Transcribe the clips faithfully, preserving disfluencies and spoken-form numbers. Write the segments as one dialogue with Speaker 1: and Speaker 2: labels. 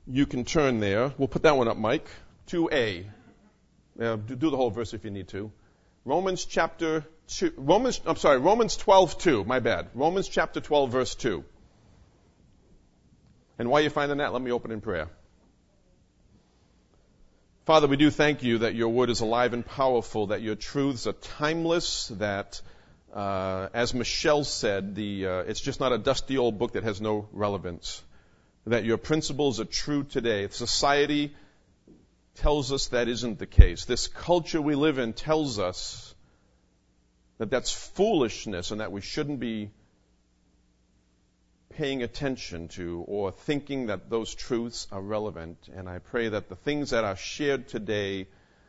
Speaker 1: you can turn there. We'll put that one up, Mike. two A. Uh, do, do the whole verse if you need to. Romans chapter two. Romans. I'm sorry. Romans twelve two. My bad. Romans chapter twelve, verse two. And while you're finding that, let me open in prayer. Father, we do thank you that your word is alive and powerful, that your truths are timeless, that, uh, as Michelle said, the uh, it's just not a dusty old book that has no relevance. That your principles are true today. Society tells us that isn't the case. This culture we live in tells us that that's foolishness and that we shouldn't be paying attention to or thinking that those truths are relevant. And I pray that the things that are shared today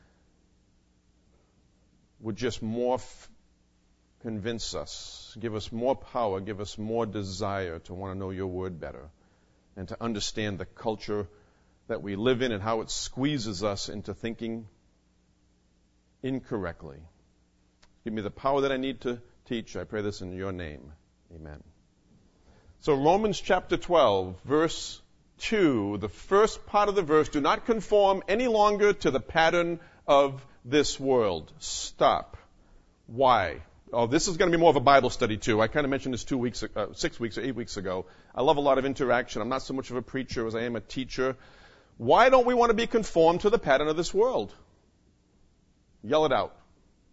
Speaker 1: would just more f- convince us, give us more power, give us more desire to want to know your word better and to understand the culture that we live in and how it squeezes us into thinking incorrectly. Give me the power that I need to teach. I pray this in your name. Amen. So Romans chapter twelve, verse two, the first part of the verse, do not conform any longer to the pattern of this world. Stop. Why? Oh, this is going to be more of a Bible study too. I kind of mentioned this two weeks, uh, six weeks or eight weeks ago. I love a lot of interaction. I'm not so much of a preacher as I am a teacher. Why don't we want to be conformed to the pattern of this world? Yell it out.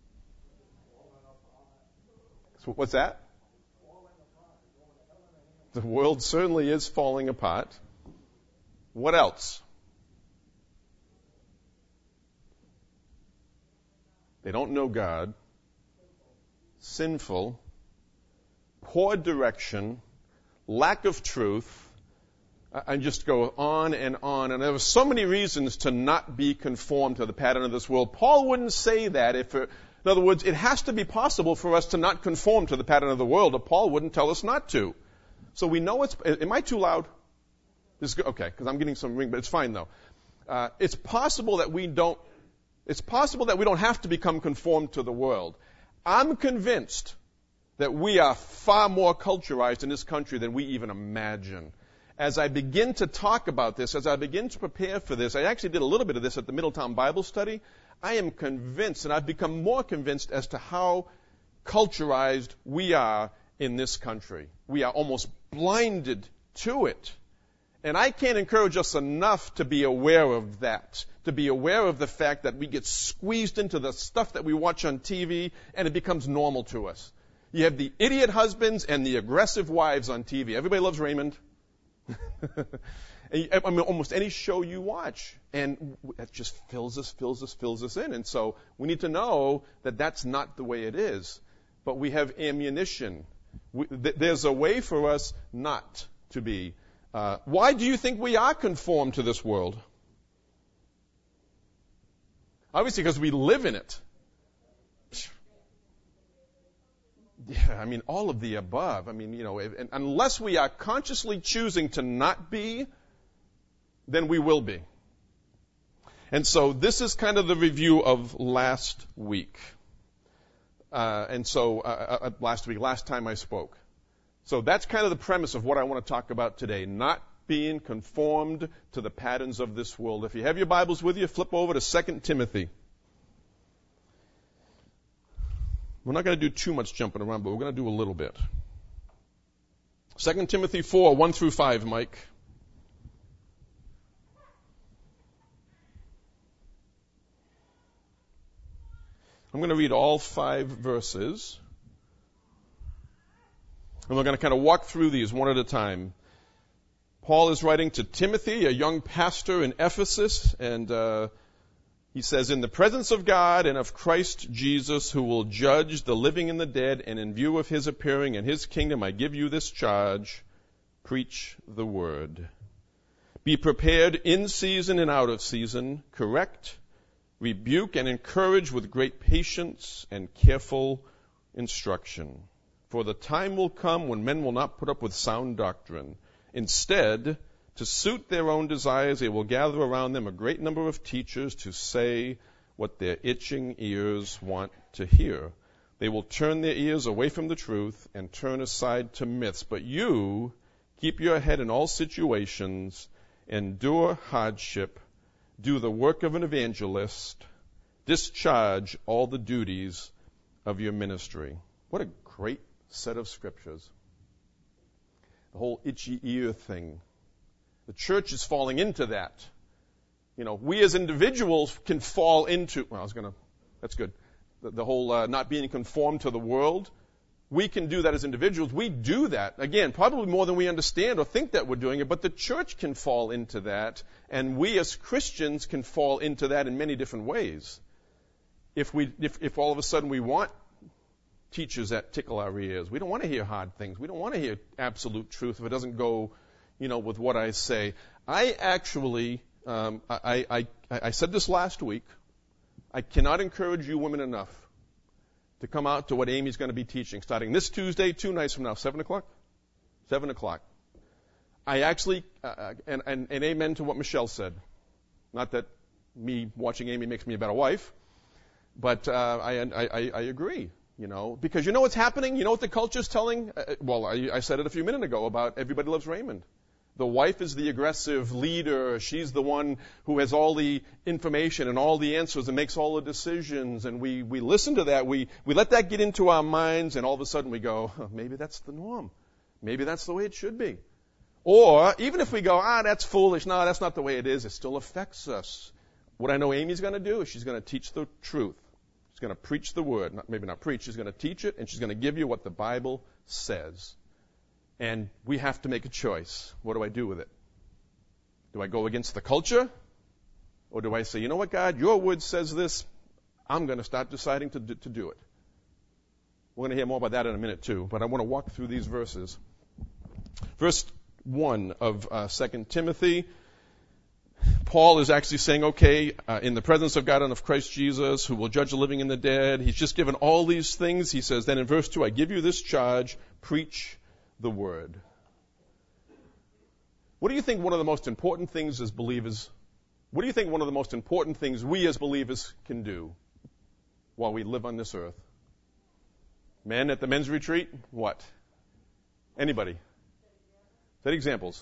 Speaker 1: So what's that? The world certainly is falling apart. What else? They don't know God. Sinful. Poor direction. Lack of truth. I just go on and on. And there are so many reasons to not be conformed to the pattern of this world. Paul wouldn't say that if, it, in other words, it has to be possible for us to not conform to the pattern of the world, or Paul wouldn't tell us not to. So we know it's, am I too loud? This is, okay, because I'm getting some ring, but it's fine though. Uh, it's possible that we don't, it's possible that we don't have to become conformed to the world. I'm convinced that we are far more culturized in this country than we even imagine. As I begin to talk about this, as I begin to prepare for this, I actually did a little bit of this at the Middletown Bible Study. I am convinced, and I've become more convinced as to how culturized we are in this country. We are almost blinded to it. And I can't encourage us enough to be aware of that, to be aware of the fact that we get squeezed into the stuff that we watch on T V and it becomes normal to us. You have the idiot husbands and the aggressive wives on T V. Everybody loves Raymond. I mean, almost any show you watch, and it just fills us, fills us, fills us in. And so we need to know that that's not the way it is. But we have ammunition. We, th- there's a way for us not to be. Uh, why do you think we are conformed to this world? Obviously, because we live in it. Yeah, I mean, all of the above. I mean, you know, if, unless we are consciously choosing to not be, then we will be. And so this is kind of the review of last week. Uh, and so, uh, uh, last week, last time I spoke. So that's kind of the premise of what I want to talk about today. Not being conformed to the patterns of this world. If you have your Bibles with you, flip over to Second Timothy. We're not going to do too much jumping around, but we're going to do a little bit. Second Timothy four, one through five, Mike. I'm going to read all five verses. And we're going to kind of walk through these one at a time. Paul is writing to Timothy, a young pastor in Ephesus, and uh, he says, in the presence of God and of Christ Jesus, who will judge the living and the dead, and in view of his appearing and his kingdom, I give you this charge, preach the word. Be prepared in season and out of season, correct, rebuke, and encourage with great patience and careful instruction. For the time will come when men will not put up with sound doctrine. Instead, to suit their own desires, they will gather around them a great number of teachers to say what their itching ears want to hear. They will turn their ears away from the truth and turn aside to myths. But you, keep your head in all situations endure hardship, do the work of an evangelist, discharge all the duties of your ministry. What a great set of scriptures. The whole itchy ear thing. The church is falling into that. You know, we as individuals can fall into, well, I was going to, that's good. The, the whole uh, not being conformed to the world. We can do that as individuals. We do that. Again, probably more than we understand or think that we're doing it, but the church can fall into that, and we as Christians can fall into that in many different ways. If we, if, if all of a sudden we want teachers that tickle our ears, we don't want to hear hard things. We don't want to hear absolute truth if it doesn't go, you know, with what I say. I actually, um, I, I, I, I said this last week. I cannot encourage you women enough to come out to what Amy's going to be teaching starting this Tuesday, two nights from now, seven o'clock? seven o'clock. I actually, uh, and, and, and amen to what Michelle said. Not that me watching Amy makes me a better wife, but uh, I, I, I agree, you know, because you know what's happening? You know what the culture's telling? Uh, well, I, I said it a few minutes ago about Everybody Loves Raymond. The wife is the aggressive leader. She's the one who has all the information and all the answers and makes all the decisions. And we, we listen to that. We, we let that get into our minds, and all of a sudden we go, oh, maybe that's the norm. Maybe that's the way it should be. Or even if we go, ah, that's foolish. No, that's not the way it is. It still affects us. What I know Amy's going to do is she's going to teach the truth. She's going to preach the word. Not, maybe not preach. She's going to teach it, and she's going to give you what the Bible says. And we have to make a choice. What do I do with it? Do I go against the culture? Or do I say, you know what, God, your word says this. I'm going to start deciding to do, to do it. We're going to hear more about that in a minute, too. But I want to walk through these verses. Verse one of uh, Second Timothy. Paul is actually saying, okay, uh, in the presence of God and of Christ Jesus, who will judge the living and the dead. He's just given all these things. He says, then in verse two, I give you this charge, preach the word. What do you think one of the most important things as believers, what do you think one of the most important things we as believers can do while we live on this earth? Men at the men's retreat, what? Anybody? Set examples.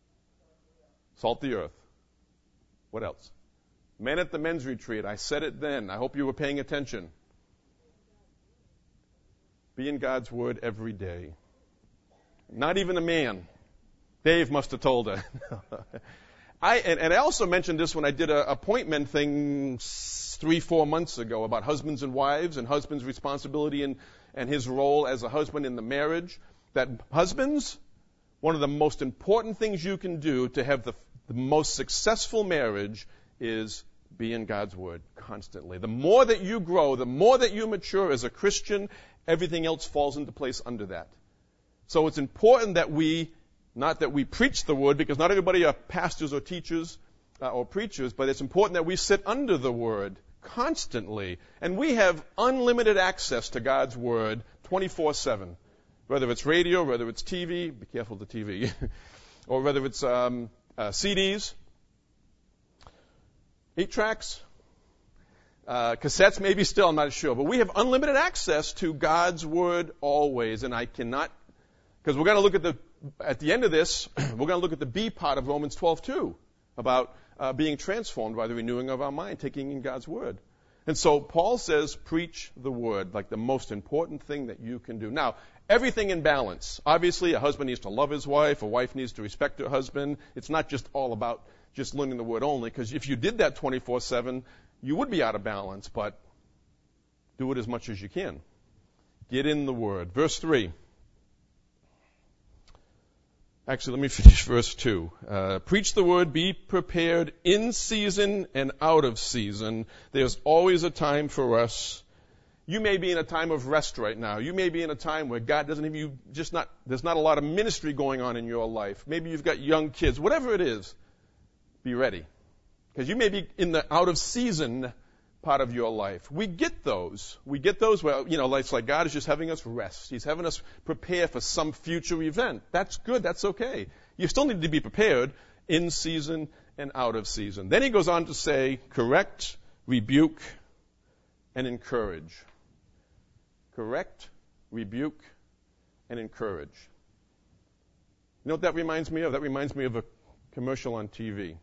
Speaker 1: Salt the earth. What else? Men at the men's retreat, I said it then. I hope you were paying attention. Be in God's word every day. Not even a man. Dave must have told her. I and, and I also mentioned this when I did a appointment thing three, four months ago about husbands and wives and husband's responsibility and, and his role as a husband in the marriage. That husbands, one of the most important things you can do to have the, the most successful marriage is be in God's word constantly. The more that you grow, the more that you mature as a Christian, everything else falls into place under that. So it's important that we, not that we preach the word, because not everybody are pastors or teachers uh, or preachers, but it's important that we sit under the word constantly. And we have unlimited access to God's word twenty-four seven. Whether it's radio, whether it's T V, be careful of the T V, or whether it's um, uh, C Ds, eight tracks, uh, cassettes maybe still, I'm not sure. But we have unlimited access to God's word always, and I cannot. Because we're going to look at the, at the end of this, we're going to look at the B part of Romans twelve two, about uh, being transformed by the renewing of our mind, taking in God's word. And so Paul says, preach the word, like the most important thing that you can do. Now, everything in balance. Obviously, a husband needs to love his wife, a wife needs to respect her husband. It's not just all about just learning the word only, because if you did that twenty-four seven, you would be out of balance, but do it as much as you can. Get in the word. Verse three. Actually, let me finish verse two. Uh, preach the word, be prepared in season and out of season. There's always a time for us. You may be in a time of rest right now. You may be in a time where God doesn't have you, just not, there's not a lot of ministry going on in your life. Maybe you've got young kids. Whatever it is, be ready. Because you may be in the out of season part of your life. We get those. We get those where, you know, it's like God is just having us rest. He's having us prepare for some future event. That's good. That's okay. You still need to be prepared in season and out of season. Then he goes on to say, correct, rebuke, and encourage. Correct, rebuke, and encourage. You know what that reminds me of? That reminds me of a commercial on T V.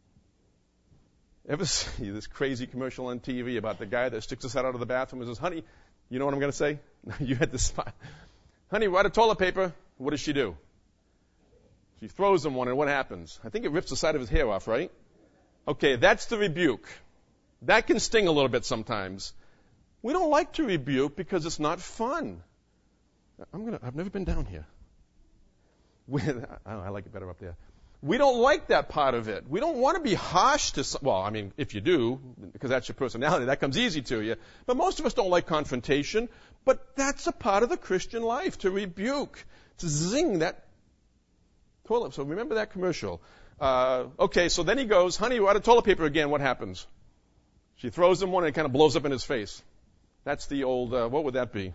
Speaker 1: Ever see this crazy commercial on T V about the guy that sticks his head out of the bathroom and says, honey, you know what I'm going to say? You had this spot. Honey, we're out of toilet paper. What does she do? She throws him one, and what happens? I think it rips the side of his hair off, right? Okay, that's the rebuke. That can sting a little bit sometimes. We don't like to rebuke because it's not fun. I'm gonna, I've never been down here. We, I, don't know, I like it better up there. We don't like that part of it. We don't want to be harsh to some, well, I mean, if you do, because that's your personality, that comes easy to you. But most of us don't like confrontation. But that's a part of the Christian life, to rebuke, to zing that toilet. So remember that commercial. Uh, okay, so then he goes, honey, we're out of toilet paper again. What happens? She throws him one and it kind of blows up in his face. That's the old, uh, what would that be?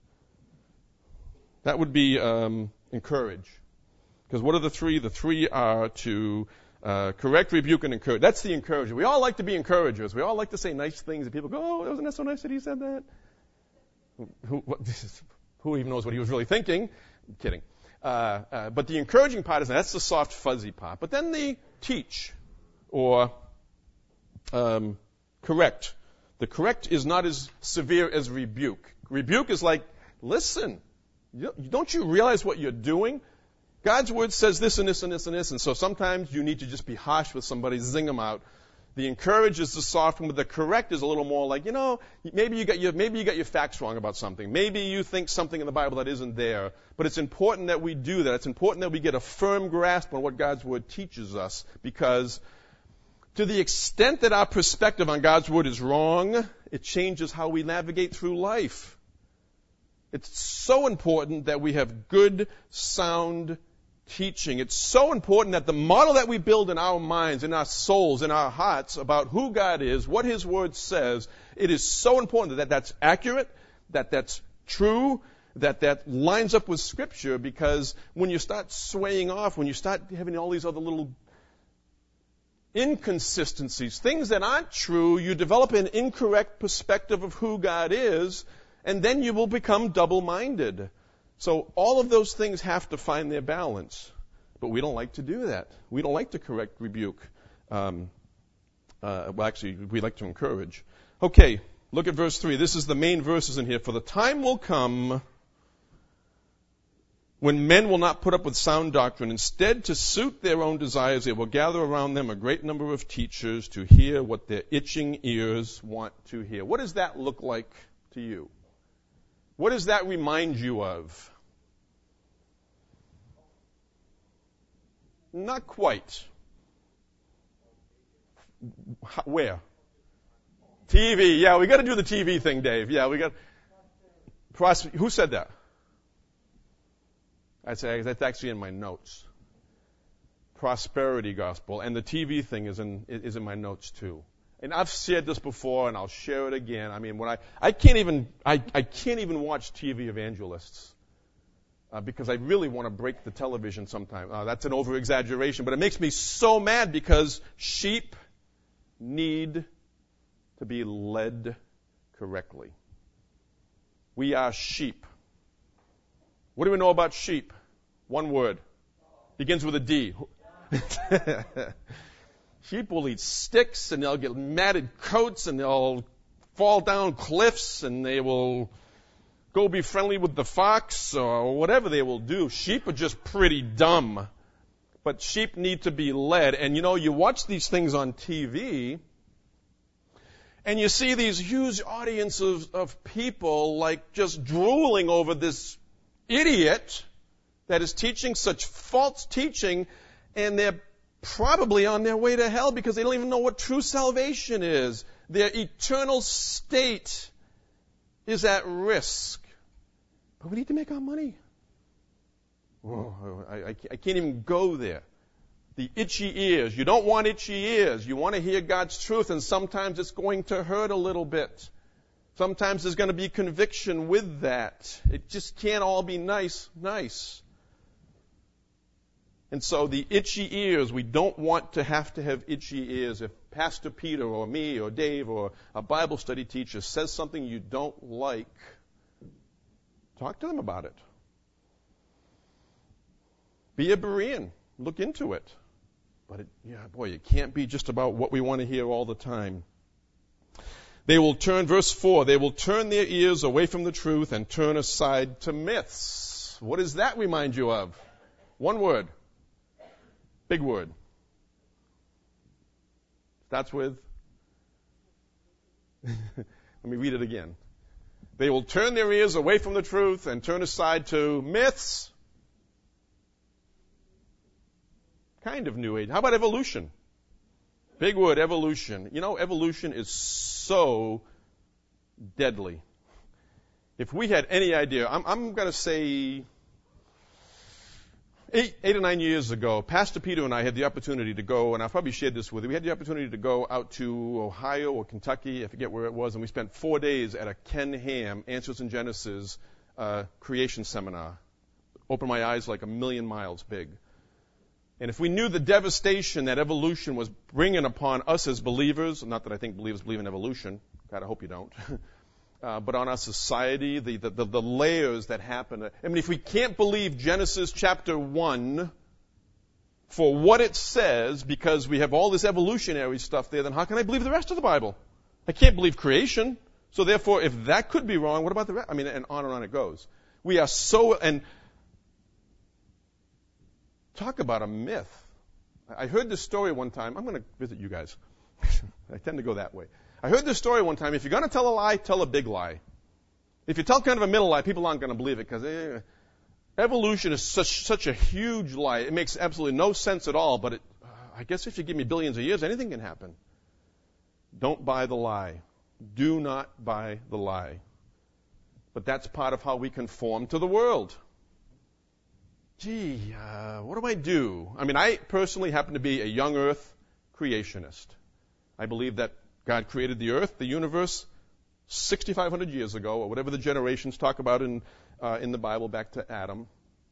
Speaker 1: That would be um, encourage. Because what are the three? The three are to uh, correct, rebuke, and encourage. That's the encourager. We all like to be encouragers. We all like to say nice things, and people go, oh, wasn't that so nice that he said that? Who, what, who even knows what he was really thinking? I'm kidding. Uh, uh, but the encouraging part is, that's the soft, fuzzy part. But then the teach, or um, correct. The correct is not as severe as rebuke. Rebuke is like, listen, you, don't you realize what you're doing? God's word says this and this and this and this, and so sometimes you need to just be harsh with somebody, zing them out. The encourage is the soft one, but the correct is a little more like, you know, maybe you got your maybe you got your facts wrong about something. Maybe you think something in the Bible that isn't there. But it's important that we do that. It's important that we get a firm grasp on what God's word teaches us, because to the extent that our perspective on God's word is wrong, it changes how we navigate through life. It's so important that we have good, sound teaching. It's so important that the model that we build in our minds, in our souls, in our hearts about who God is, what His Word says, it is so important that that's accurate, that that's true, that that lines up with Scripture, because when you start swaying off, when you start having all these other little inconsistencies, things that aren't true, you develop an incorrect perspective of who God is, and then you will become double-minded. So all of those things have to find their balance. But we don't like to do that. We don't like to correct, rebuke. Um, uh, well, actually, we like to encourage. Okay, look at verse three. This is the main verses in here. For the time will come when men will not put up with sound doctrine. Instead, to suit their own desires, they will gather around them a great number of teachers to hear what their itching ears want to hear. What does that look like to you? What does that remind you of? Not quite. Where? T V. Yeah, we got to do the T V thing, Dave. Yeah, we got. Pros- Who said that? I'd say that's actually in my notes. Prosperity gospel, and the T V thing is in is in my notes too. And I've shared this before, and I'll share it again. I mean, when I I can't even I, I can't even watch T V evangelists uh, because I really want to break the television sometimes. Uh, that's an over-exaggeration, but it makes me so mad because sheep need to be led correctly. We are sheep. What do we know about sheep? One word. Begins with a D. Sheep will eat sticks, and they'll get matted coats, and they'll fall down cliffs, and they will go be friendly with the fox, or whatever they will do. Sheep are just pretty dumb. But sheep need to be led. And you know, you watch these things on T V, and you see these huge audiences of people like just drooling over this idiot that is teaching such false teaching, and they're probably on their way to hell because they don't even know what true salvation is. Their eternal state is at risk. But we need to make our money. Oh, I, I, I can't even go there. The itchy ears. You don't want itchy ears. You want to hear God's truth, and sometimes it's going to hurt a little bit. Sometimes there's going to be conviction with that. It just can't all be nice, nice. And so the itchy ears, we don't want to have to have itchy ears. If Pastor Peter or me or Dave or a Bible study teacher says something you don't like, talk to them about it. Be a Berean. Look into it. But, it, yeah, boy, it can't be just about what we want to hear all the time. They will turn, verse four, they will turn their ears away from the truth and turn aside to myths. What does that remind you of? One word. Big word. Starts with? Let me read it again. They will turn their ears away from the truth and turn aside to myths. Kind of New Age. How about evolution? Big word, evolution. You know, evolution is so deadly. If we had any idea, I'm, I'm going to say eight, eight or nine years ago, Pastor Peter and I had the opportunity to go, and I've probably shared this with you, we had the opportunity to go out to Ohio or Kentucky, I forget where it was, and we spent four days at a Ken Ham, Answers in Genesis, uh, creation seminar. Opened my eyes like a million miles big. And if we knew the devastation that evolution was bringing upon us as believers, not that I think believers believe in evolution, God, I hope you don't, uh, but on our society, the, the, the, the layers that happen. I mean, if we can't believe Genesis chapter one for what it says because we have all this evolutionary stuff there, then how can I believe the rest of the Bible? I can't believe creation. So therefore, if that could be wrong, what about the rest? I mean, and on and on it goes. We are so, and talk about a myth. I heard this story one time. I'm going to visit you guys. I tend to go that way. I heard this story one time. If you're going to tell a lie, tell a big lie. If you tell kind of a middle lie, people aren't going to believe it because eh, evolution is such such a huge lie. It makes absolutely no sense at all. But it, uh, I guess if you give me billions of years, anything can happen. Don't buy the lie. Do not buy the lie. But that's part of how we conform to the world. Gee, uh, what do I do? I mean, I personally happen to be a young earth creationist. I believe that God created the earth, the universe, sixty-five hundred years ago, or whatever the generations talk about in uh, in the Bible, back to Adam.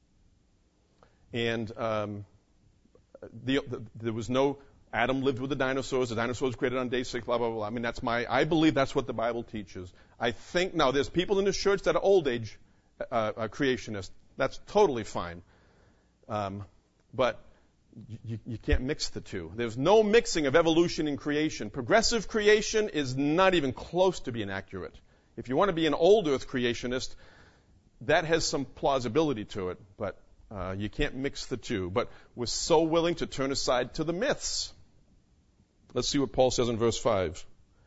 Speaker 1: And um, the, the, there was no Adam lived with the dinosaurs. The dinosaurs created on day six. Blah blah blah. I mean, that's my. I believe that's what the Bible teaches. I think now there's people in this church that are old age uh, uh, creationists. That's totally fine. Um, but you, you can't mix the two. There's no mixing of evolution and creation. Progressive creation is not even close to being accurate. If you want to be an old earth creationist, that has some plausibility to it, but uh, you can't mix the two. But we're so willing to turn aside to the myths. Let's see what Paul says in verse five.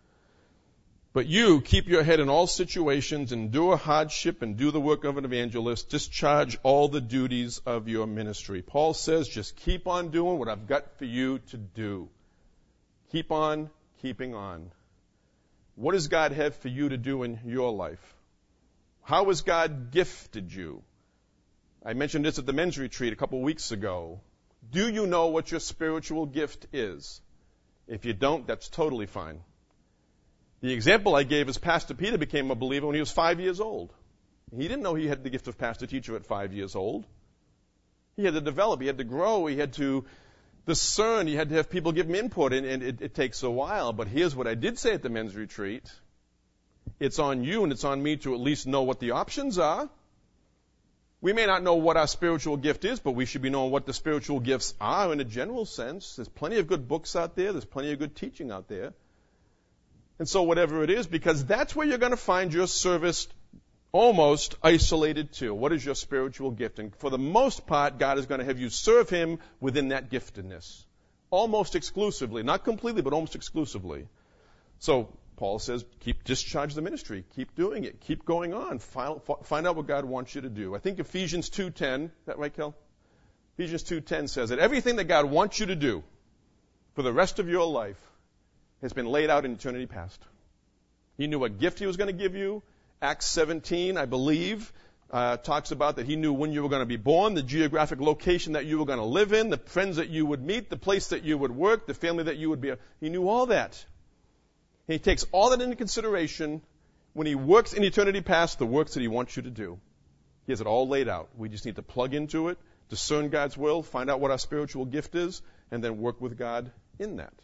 Speaker 1: But you keep your head in all situations, endure hardship, and do the work of an evangelist. Discharge all the duties of your ministry. Paul says, just keep on doing what I've got for you to do. Keep on keeping on. What does God have for you to do in your life? How has God gifted you? I mentioned this at the men's retreat a couple weeks ago. Do you know what your spiritual gift is? If you don't, that's totally fine. The example I gave is Pastor Peter became a believer when he was five years old. He didn't know he had the gift of pastor teacher at five years old. He had to develop, he had to grow, he had to discern, he had to have people give him input, and, and it, it takes a while. But here's what I did say at the men's retreat. It's on you and it's on me to at least know what the options are. We may not know what our spiritual gift is, but we should be knowing what the spiritual gifts are in a general sense. There's plenty of good books out there. There's plenty of good teaching out there. And so whatever it is, because that's where you're going to find your service almost isolated to. What is your spiritual gift? And for the most part, God is going to have you serve Him within that giftedness. Almost exclusively. Not completely, but almost exclusively. So Paul says, keep discharge the ministry. Keep doing it. Keep going on. Find, find out what God wants you to do. I think Ephesians two ten, is that right, Kel? Ephesians two ten says that everything that God wants you to do for the rest of your life has been laid out in eternity past. He knew what gift He was going to give you. Acts seventeen, I believe, uh, talks about that He knew when you were going to be born, the geographic location that you were going to live in, the friends that you would meet, the place that you would work, the family that you would be. He knew all that. He takes all that into consideration when He works in eternity past, the works that He wants you to do. He has it all laid out. We just need to plug into it, discern God's will, find out what our spiritual gift is, and then work with God in that.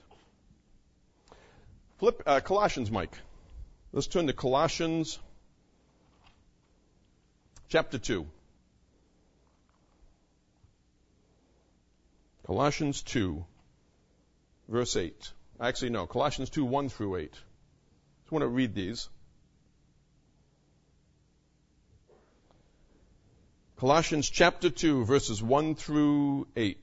Speaker 1: Flip uh, Colossians, Mike. Let's turn to Colossians chapter two. Colossians two. verse eight. Actually, no, Colossians two, one through eight. I just want to read these. Colossians chapter two, verses one through eight.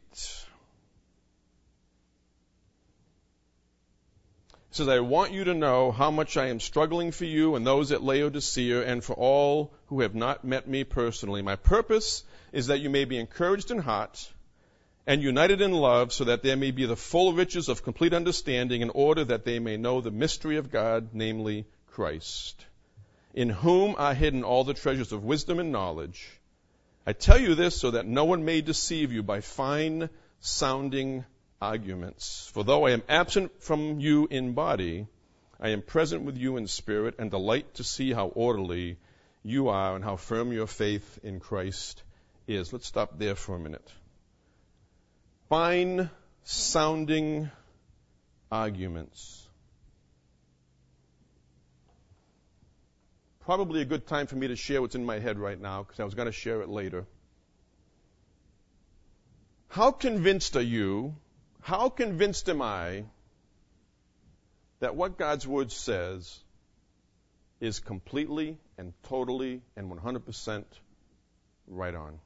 Speaker 1: It says, I want you to know how much I am struggling for you and those at Laodicea and for all who have not met me personally. My purpose is that you may be encouraged in heart and united in love, so that there may be the full riches of complete understanding, in order that they may know the mystery of God, namely Christ, in whom are hidden all the treasures of wisdom and knowledge. I tell you this so that no one may deceive you by fine-sounding arguments. For though I am absent from you in body, I am present with you in spirit, and delight to see how orderly you are and how firm your faith in Christ is. Let's stop there for a minute. Fine-sounding arguments. Probably a good time for me to share what's in my head right now, because I was going to share it later. How convinced are you, how convinced am I that what God's Word says is completely and totally and one hundred percent right on?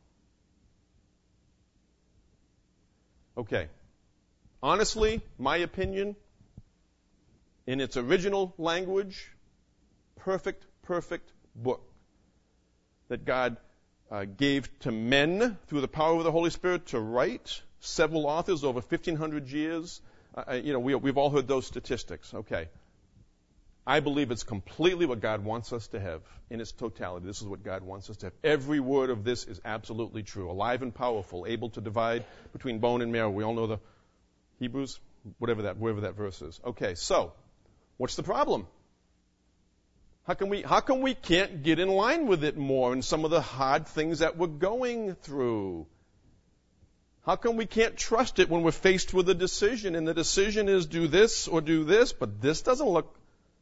Speaker 1: Okay. Honestly, my opinion, in its original language, perfect, perfect book that God uh, gave to men through the power of the Holy Spirit to write. Several authors over fifteen hundred years. Uh, you know, we, we've all heard those statistics. Okay. I believe it's completely what God wants us to have in its totality. This is what God wants us to have. Every word of this is absolutely true. Alive and powerful, able to divide between bone and marrow. We all know the Hebrews, whatever that, wherever that verse is. Okay, so what's the problem? How come we, how come we can't get in line with it more in some of the hard things that we're going through? How come we can't trust it when we're faced with a decision, and the decision is do this or do this, but this doesn't look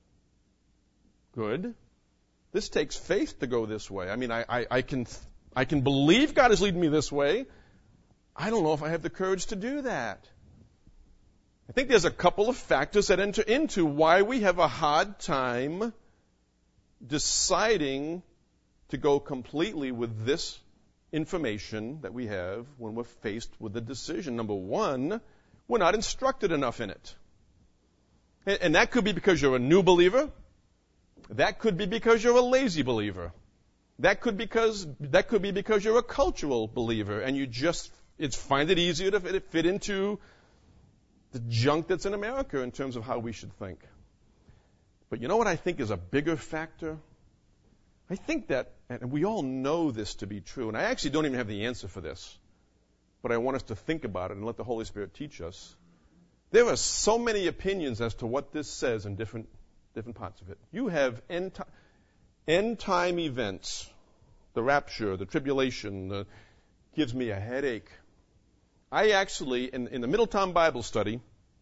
Speaker 1: good. This takes faith to go this way. I mean, I, I, I can I can believe God is leading me this way. I don't know if I have the courage to do that. I think there's a couple of factors that enter into why we have a hard time deciding to go completely with this information that we have when we're faced with a decision. Number one, we're not instructed enough in it. And, and that could be because you're a new believer. That could be because you're a lazy believer. That could because that could be because you're a cultural believer and you just it's find it easier to fit, fit into the junk that's in America in terms of how we should think. But you know what I think is a bigger factor? I think that, and we all know this to be true, and I actually don't even have the answer for this, but I want us to think about it and let the Holy Spirit teach us. There are so many opinions as to what this says in different different parts of it. You have end, ti- end time events, the rapture, the tribulation, the, gives me a headache. I actually, in, in the Middletown Bible study,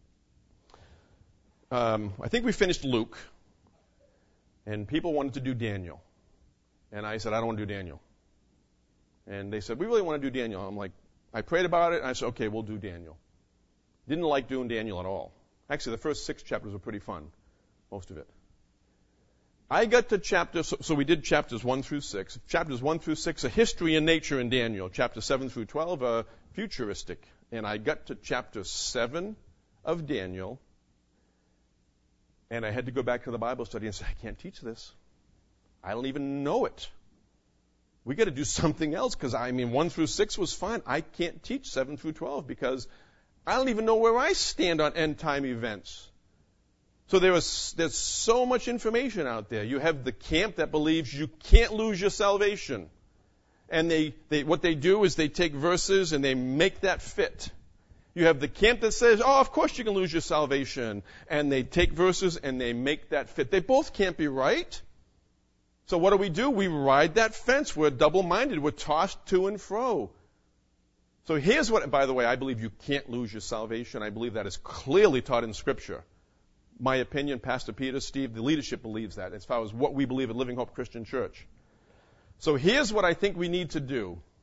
Speaker 1: um, I think we finished Luke, and people wanted to do Daniel. And I said, I don't want to do Daniel. And they said, we really want to do Daniel. I'm like, I prayed about it, and I said, okay, we'll do Daniel. Didn't like doing Daniel at all. Actually, the first six chapters were pretty fun. Most of it. I got to chapter, so, so we did chapters one through six. Chapters one through six are history and nature in Daniel. Chapter seven through twelve are futuristic. And I got to chapter seven of Daniel, and I had to go back to the Bible study and say, I can't teach this. I don't even know it. We got to do something else, because I mean, one through six was fine. I can't teach seven through twelve because I don't even know where I stand on end time events. So there is, there's so much information out there. You have the camp that believes you can't lose your salvation. And they, they, what they do is they take verses and they make that fit. You have the camp that says, oh, of course you can lose your salvation. And they take verses and they make that fit. They both can't be right. So what do we do? We ride that fence. We're double-minded. We're tossed to and fro. So here's what, by the way, I believe you can't lose your salvation. I believe that is clearly taught in Scripture. My opinion, Pastor Peter, Steve, the leadership believes that as far as what we believe at Living Hope Christian Church. So here's what I think we need to do.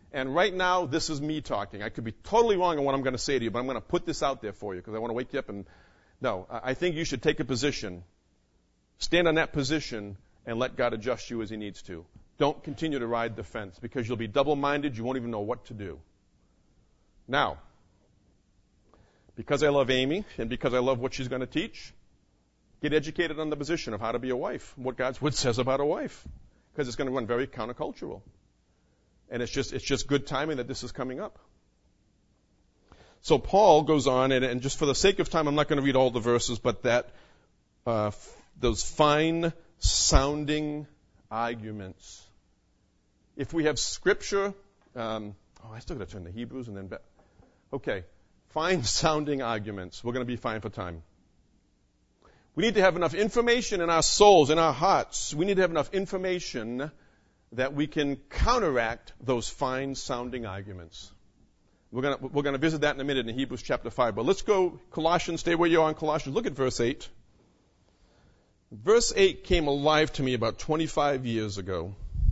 Speaker 1: And right now, this is me talking. I could be totally wrong on what I'm going to say to you, but I'm going to put this out there for you because I want to wake you up. And no, I think you should take a position, stand on that position, and let God adjust you as He needs to. Don't continue to ride the fence because you'll be double-minded. You won't even know what to do. Now, because I love Amy and because I love what she's going to teach, get educated on the position of how to be a wife, what God's Word says about a wife, because it's going to run very countercultural. And it's just it's just good timing that this is coming up. So Paul goes on, and, and just for the sake of time, I'm not going to read all the verses, but that uh, f- those fine-sounding arguments. If we have Scripture, um, oh, I still got to turn to Hebrews and then back. Okay, fine-sounding arguments. We're going to be fine for time. We need to have enough information in our souls, in our hearts. We need to have enough information that we can counteract those fine-sounding arguments. We're going to, we're going to visit that in a minute in Hebrews chapter five. But let's go Colossians. Stay where you are in Colossians. Look at verse eight. Verse eight came alive to me about twenty-five years ago.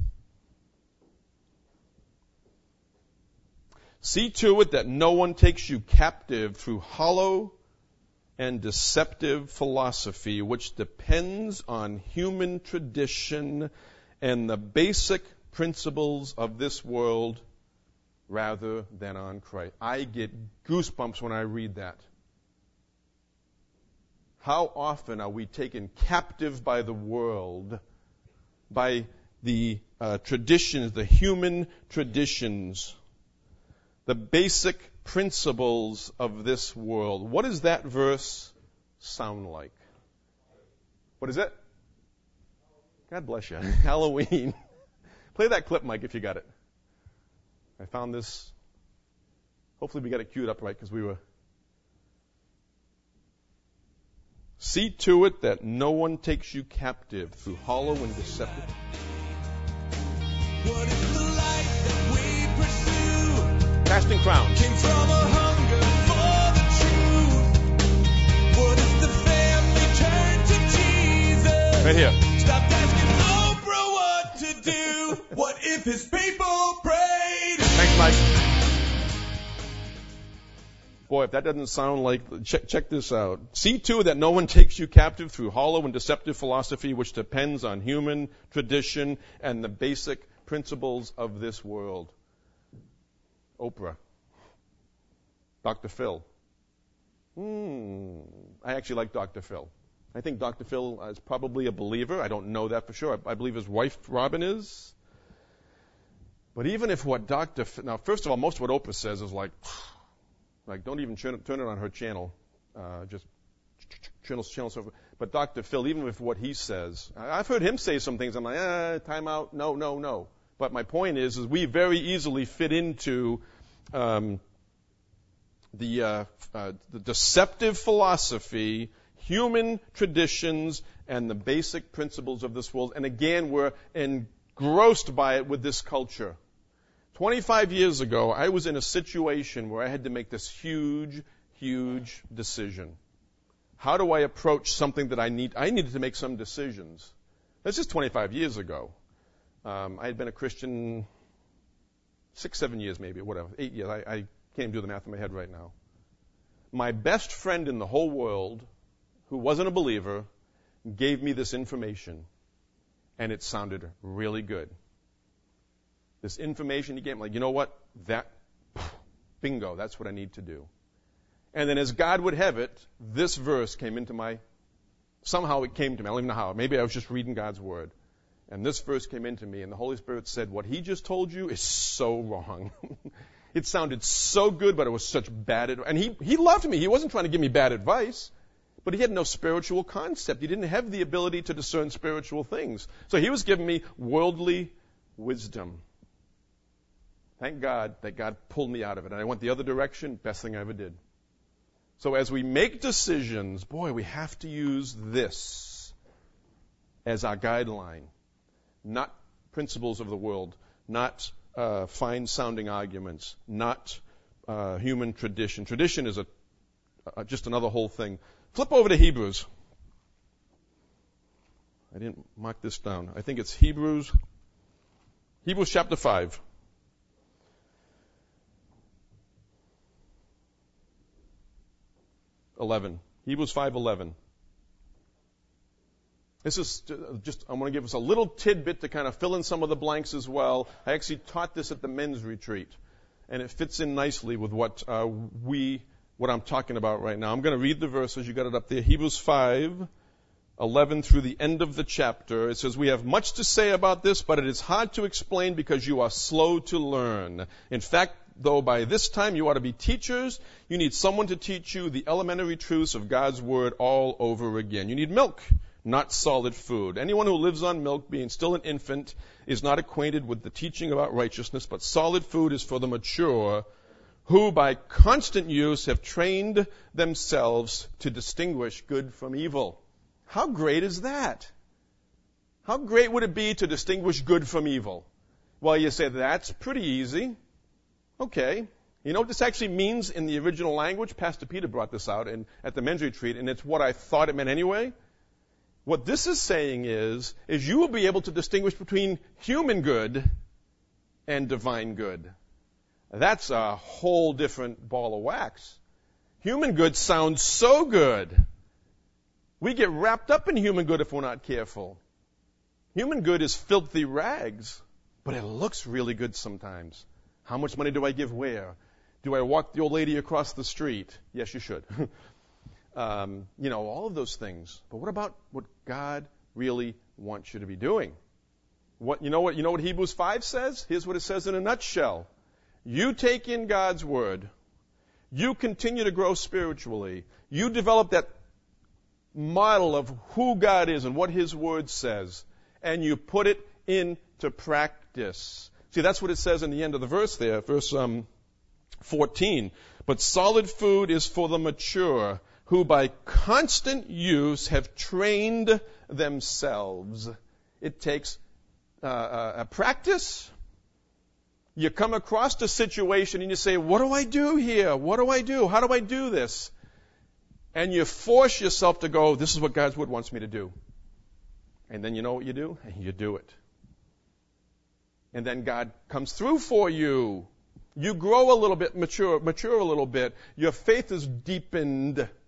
Speaker 1: See to it that no one takes you captive through hollow and deceptive philosophy, which depends on human tradition and the basic principles of this world rather than on Christ. I get goosebumps when I read that. How often are we taken captive by the world, by the uh, traditions, the human traditions, the basic principles of this world? What does that verse sound like? What is it? God bless you. Halloween. Play that clip, Mike, if you got it. I found this. Hopefully we got it queued up right because we were. See to it that no one takes you captive through hollow and deceptive.
Speaker 2: What is the life that we pursue?
Speaker 1: Casting crowns.
Speaker 2: Came from a hunger for the truth. What if the family turned to Jesus?
Speaker 1: Right here.
Speaker 2: Stop asking Oprah what to do. What if his people prayed?
Speaker 1: Thanks, Mike. Boy, if that doesn't sound like, check, check this out. See to it that no one takes you captive through hollow and deceptive philosophy, which depends on human tradition and the basic principles of this world. Oprah. Doctor Phil. Hmm. I actually like Doctor Phil. I think Doctor Phil is probably a believer. I don't know that for sure. I, I believe his wife, Robin, is. But even if what Doctor Phil... Now, first of all, most of what Oprah says is like... Like, don't even turn it, turn it on her channel. Uh, just channel, channel, so But Doctor Phil, even with what he says, I've heard him say some things. I'm like, eh, time out. No, no, no. But my point is, is we very easily fit into um, the uh, uh, the deceptive philosophy, human traditions, and the basic principles of this world. And again, we're engrossed by it with this culture. twenty-five years ago, I was in a situation where I had to make this huge, huge decision. How do I approach something that I need? I needed to make some decisions. That's just twenty-five years ago. Um, I had been a Christian six, seven years maybe, whatever, eight years. I, I can't even do the math in my head right now. My best friend in the whole world, who wasn't a believer, gave me this information, and it sounded really good. This information he gave me, like, you know what? That, bingo, that's what I need to do. And then as God would have it, this verse came into my, somehow it came to me. I don't even know how. Maybe I was just reading God's Word. And this verse came into me, and the Holy Spirit said, what he just told you is so wrong. It sounded so good, but it was such bad advice. And he, he loved me. He wasn't trying to give me bad advice. But he had no spiritual concept. He didn't have the ability to discern spiritual things. So he was giving me worldly wisdom. Thank God that God pulled me out of it. And I went the other direction, best thing I ever did. So as we make decisions, boy, we have to use this as our guideline. Not principles of the world, not uh, fine-sounding arguments, not uh, human tradition. Tradition is a, uh, just another whole thing. Flip over to Hebrews. I didn't mark this down. I think it's Hebrews, Hebrews chapter five. eleven. Hebrews five eleven. This is just, I want to give us a little tidbit to kind of fill in some of the blanks as well. I actually taught this at the men's retreat, and it fits in nicely with what uh, we, what I'm talking about right now. I'm going to read the verses. You got it up there. Hebrews five eleven through the end of the chapter. It says, "We have much to say about this, but it is hard to explain because you are slow to learn. In fact, though by this time you ought to be teachers, you need someone to teach you the elementary truths of God's Word all over again. You need milk, not solid food. Anyone who lives on milk, being still an infant, is not acquainted with the teaching about righteousness, but solid food is for the mature, who by constant use have trained themselves to distinguish good from evil." How great is that? How great would it be to distinguish good from evil? Well, you say, that's pretty easy. Okay. You know what this actually means in the original language? Pastor Peter brought this out in, at the men's retreat, and it's what I thought it meant anyway. What this is saying is, is you will be able to distinguish between human good and divine good. That's a whole different ball of wax. Human good sounds so good. We get wrapped up in human good if we're not careful. Human good is filthy rags, but it looks really good sometimes. How much money do I give where? Do I walk the old lady across the street? Yes, you should. um, you know, all of those things. But what about what God really wants you to be doing? What, you know what, you know what Hebrews five says? Here's what it says in a nutshell. You take in God's Word. You continue to grow spiritually. You develop that model of who God is and what His Word says, and you put it into practice. See, that's what it says in the end of the verse there, verse um, fourteen. But solid food is for the mature, who by constant use have trained themselves. It takes uh, a practice. You come across a situation and you say, what do I do here? What do I do? How do I do this? And you force yourself to go, this is what God's Word wants me to do. And then you know what you do? You do it. And then God comes through for you. You grow a little bit, mature, mature a little bit. Your faith is deepened. And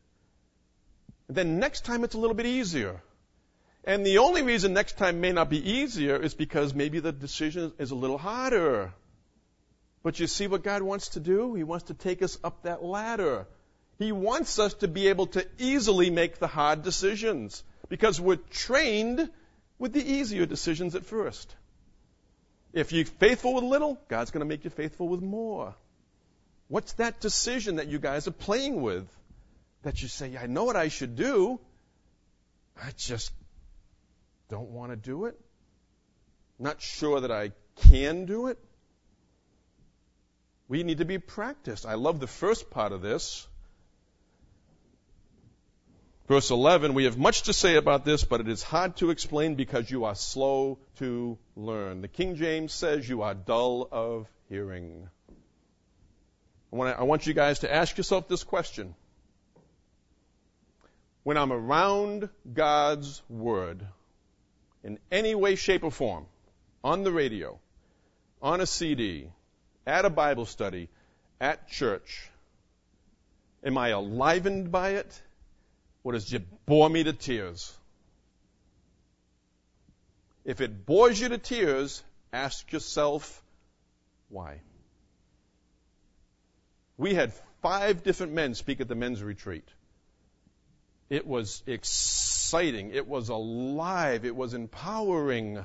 Speaker 1: then next time it's a little bit easier. And the only reason next time may not be easier is because maybe the decision is a little harder. But you see what God wants to do? He wants to take us up that ladder. He wants us to be able to easily make the hard decisions because we're trained with the easier decisions at first. If you're faithful with little, God's going to make you faithful with more. What's that decision that you guys are playing with that you say, I know what I should do, I just don't want to do it? Not sure that I can do it? We need to be practiced. I love the first part of this. Verse eleven, we have much to say about this, but it is hard to explain because you are slow to learn. The King James says you are dull of hearing. I want, I want you guys to ask yourself this question. When I'm around God's Word, in any way, shape, or form, on the radio, on a C D, at a Bible study, at church, am I enlivened by it? Or does it bore me to tears? If it bores you to tears, ask yourself why. We had five different men speak at the men's retreat. It was exciting. It was alive. It was empowering.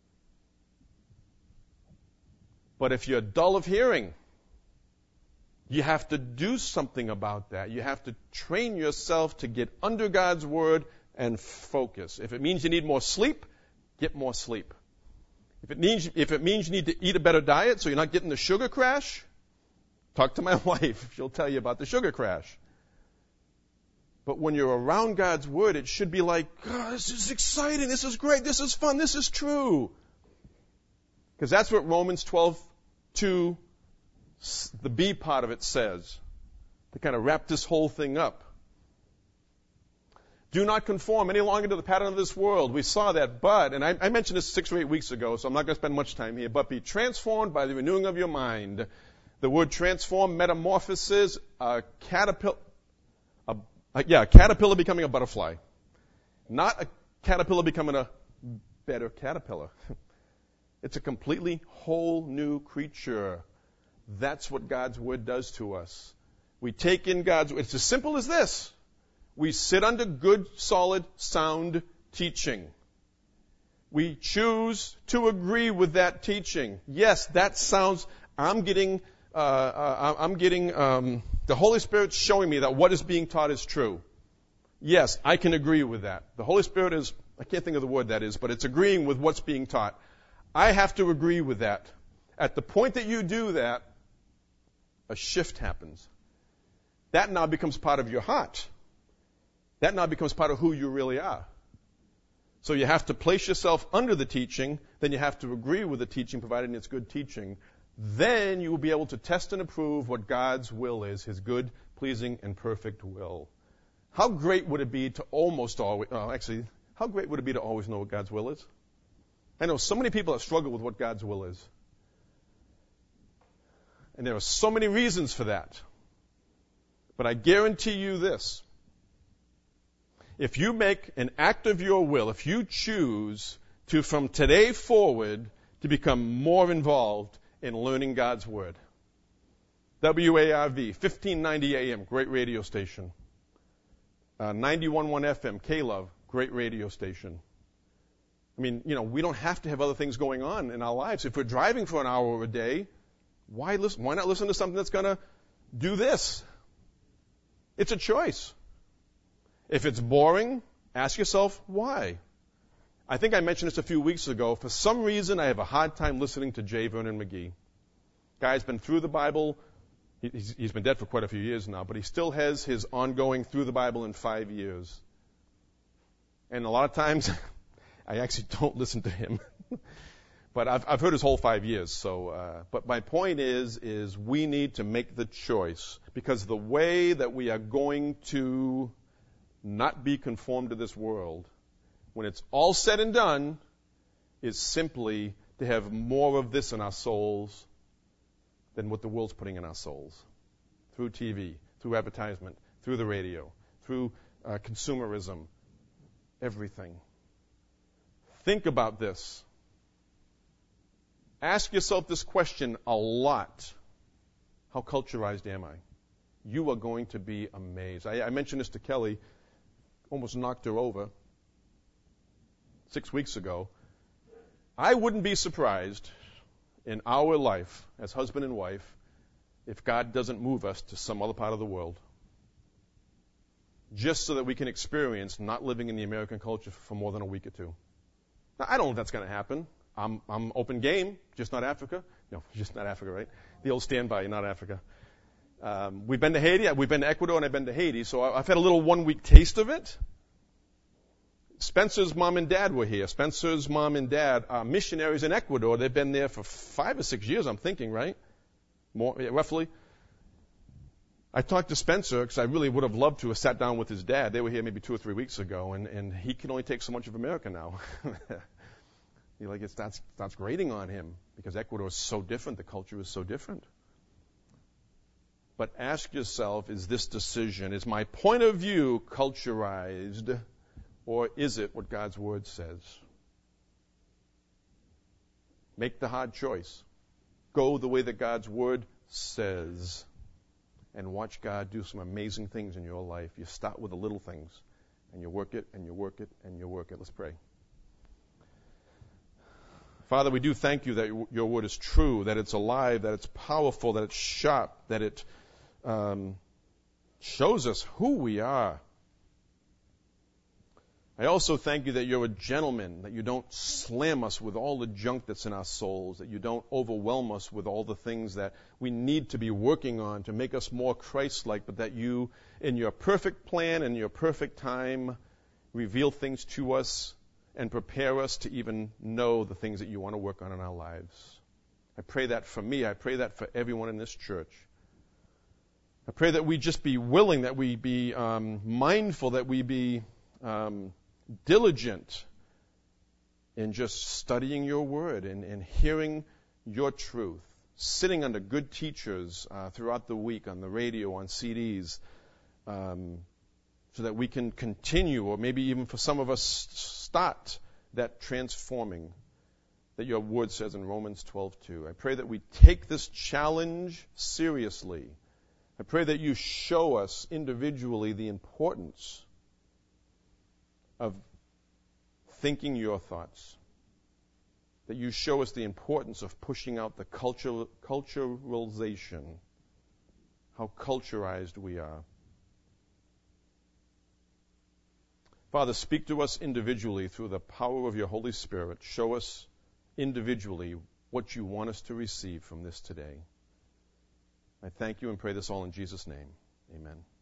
Speaker 1: But if you're dull of hearing, you have to do something about that. You have to train yourself to get under God's Word and focus. If it means you need more sleep, get more sleep. If it means, if it means you need to eat a better diet so you're not getting the sugar crash, talk to my wife. She'll tell you about the sugar crash. But when you're around God's Word, it should be like, oh, this is exciting, this is great, this is fun, this is true. Because that's what Romans twelve two, the B part of it says, to kind of wrap this whole thing up. Do not conform any longer to the pattern of this world. We saw that, but, and I, I mentioned this six or eight weeks ago, so I'm not going to spend much time here, but be transformed by the renewing of your mind. The word transform, metamorphosis, a caterpillar, a Uh, yeah, a caterpillar becoming a butterfly. Not a caterpillar becoming a better caterpillar. It's a completely whole new creature. That's what God's Word does to us. We take in God's Word. It's as simple as this. We sit under good, solid, sound teaching. We choose to agree with that teaching. Yes, that sounds, I'm getting, uh, uh, I'm getting, um, the Holy Spirit's showing me that what is being taught is true. Yes, I can agree with that. The Holy Spirit is, I can't think of the word that is, but it's agreeing with what's being taught. I have to agree with that. At the point that you do that, a shift happens. That now becomes part of your heart. That now becomes part of who you really are. So you have to place yourself under the teaching, then you have to agree with the teaching, provided it's good teaching. Then you will be able to test and approve what God's will is, His good, pleasing, and perfect will. How great would it be to almost always, oh, actually, how great would it be to always know what God's will is? I know so many people that struggle with what God's will is. And there are so many reasons for that. But I guarantee you this. If you make an act of your will, if you choose to, from today forward, to become more involved in learning God's Word. W A R V, fifteen ninety A M, great radio station. Uh, ninety-one point one F M, K-Love, great radio station. I mean, you know, we don't have to have other things going on in our lives. If we're driving for an hour a day, why listen? Why not listen to something that's going to do this? It's a choice. If it's boring, ask yourself why. I think I mentioned this a few weeks ago. For some reason, I have a hard time listening to J. Vernon McGee. Guy's been through the Bible. He's, he's been dead for quite a few years now, but he still has his ongoing through the Bible in five years. And a lot of times, I actually don't listen to him. But I've, I've heard his whole five years. So, uh, but my point is, is we need to make the choice, because the way that we are going to not be conformed to this world, when it's all said and done, is simply to have more of this in our souls than what the world's putting in our souls. Through T V, through advertisement, through the radio, through uh, consumerism, everything. Think about this. Ask yourself this question a lot. How culturized am I? You are going to be amazed. I, I mentioned this to Kelly, almost knocked her over six weeks ago. I wouldn't be surprised in our life as husband and wife if God doesn't move us to some other part of the world, just so that we can experience not living in the American culture for more than a week or two. Now, I don't know if that's going to happen. I'm, I'm open game, just not Africa. No, just not Africa, right? The old standby, not Africa. Um, we've been to Haiti, we've been to Ecuador, and I've been to Haiti, so I've had a little one-week taste of it. Spencer's mom and dad were here. Spencer's mom and dad are missionaries in Ecuador. They've been there for five or six years, I'm thinking, right? More, yeah, roughly. I talked to Spencer because I really would have loved to have sat down with his dad. They were here maybe two or three weeks ago, and, and he can only take so much of America now. He like it starts, starts grating on him because Ecuador is so different. The culture is so different. But ask yourself, is this decision, is my point of view culturized, or is it what God's Word says? Make the hard choice. Go the way that God's Word says, and watch God do some amazing things in your life. You start with the little things, and you work it, and you work it, and you work it. Let's pray. Father, we do thank you that your Word is true, that it's alive, that it's powerful, that it's sharp, that it um, shows us who we are. I also thank you that you're a gentleman, that you don't slam us with all the junk that's in our souls, that you don't overwhelm us with all the things that we need to be working on to make us more Christ-like, but that you, in your perfect plan and your perfect time, reveal things to us and prepare us to even know the things that you want to work on in our lives. I pray that for me. I pray that for everyone in this church. I pray that we just be willing, that we be um, mindful, that we be um, diligent in just studying your word and, and hearing your truth, sitting under good teachers uh, throughout the week on the radio, on C Ds, um, so that we can continue, or maybe even for some of us start that transforming that your word says in Romans twelve two. I pray that we take this challenge seriously. I pray that you show us individually the importance of thinking your thoughts, that you show us the importance of pushing out the cultural, culturalization, how culturized we are. Father, speak to us individually through the power of your Holy Spirit. Show us individually what you want us to receive from this today. I thank you and pray this all in Jesus' name. Amen.